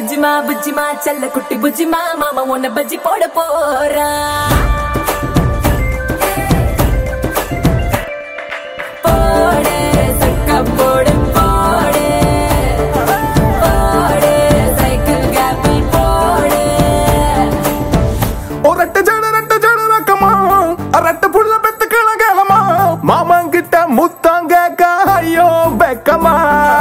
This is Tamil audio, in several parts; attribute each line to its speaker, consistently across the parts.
Speaker 1: புஜ்ஜிமா புஜ்ஜிமா செல்ல குட்டி புஜ்ஜிமா மாமா உன்னை பஜ்ஜி போட போறா போடு சக்கா போடு போடு போடு சைக்கிள் கேப்பிள் போடு
Speaker 2: ரெட்ட ஜட ரக்கமா ரெட்ட புள்ள பெத்து கிளமா மாமன் கிட்ட முத்தாங்க காயோ பெக்கமா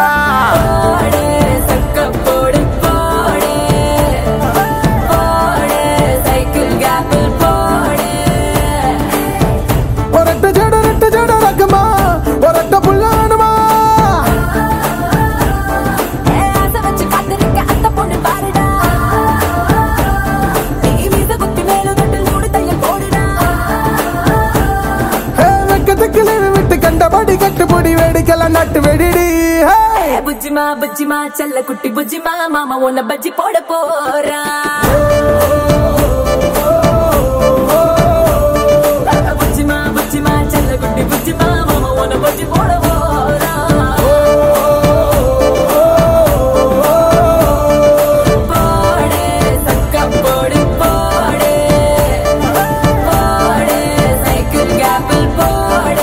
Speaker 1: புஜ்ஜிமா புஜ்ஜிமா செல்ல குட்டி புஜ்ஜிமா மாமா உன்னை பஜ்ஜி போட போறா புஜ்ஜிமா புஜ்ஜிமா செல்ல குட்டி புஜ்ஜிமா மாமா உன்னை பஜ்ஜி போட போறா போடு சக்கா போடு போடு போடு சைக்கிள் கேப்பிள் போடு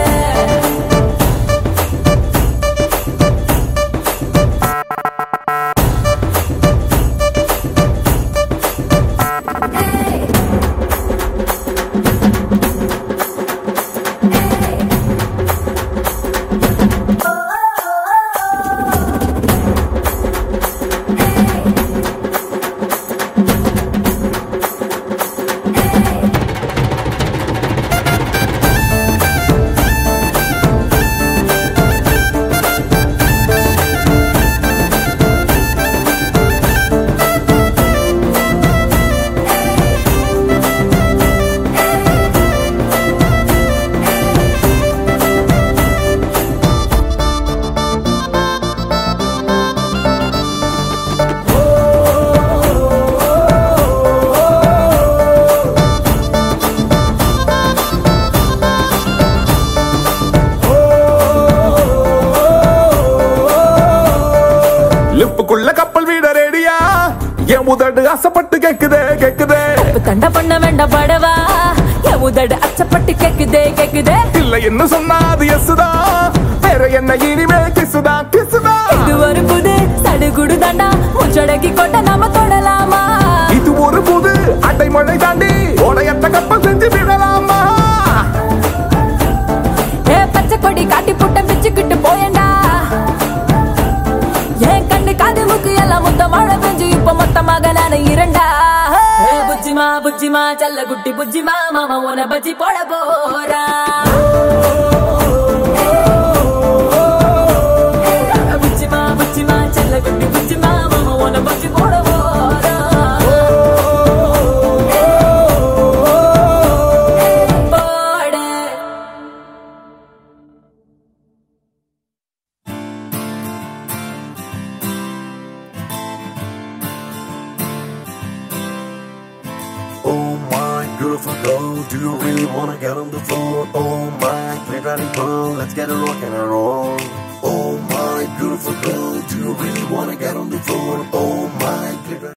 Speaker 2: லிப்புக்குள்ள கப்பல் வீட ரெடியா என் உதடு ஆசைப்பட்டு கேக்குதே
Speaker 1: தண்ட பண்ண வேண்டாம் படவா என் உதடு அச்சப்பட்டு கேக்குதே
Speaker 2: இல்ல என்ன சொன்னா அது எஸ்தா வேற என்ன இனிமே கிசுதா
Speaker 1: இது ஒரு புது சடுகுடு தாண்டா முச்சடக்கி கொண்ட நாம தொடலாமா
Speaker 2: இது ஒரு புது அடைமழை தாண்டி ஓடையற்ற கப்பல் செஞ்சு விடலாமா
Speaker 1: பச்சை கொடி காட்டி புட்டம் பிச்சுக்கிட்டு போயண்டா என் கண்ணு காது முக்கு எல்லாம் மொத்த மழை பெஞ்சு இப்ப மொத்தமாக நானு இரண்டா புஜ்ஜிமா புஜ்ஜிமா செல்ல குட்டி புஜ்ஜிமா மாமா உன்னை பஜ்ஜி போட போறா புஜ்ஜிமா புஜ்ஜிமா செல்ல குட்டி புஜ்ஜிமா மாமா உன்னை பஜ்ஜி போட போறா போடு
Speaker 3: Oh my beautiful girl, do you really wanna get on the floor? Oh my playground girl, let's get a rock and a roll. Oh my beautiful girl, do you really wanna get on the floor? Oh my playground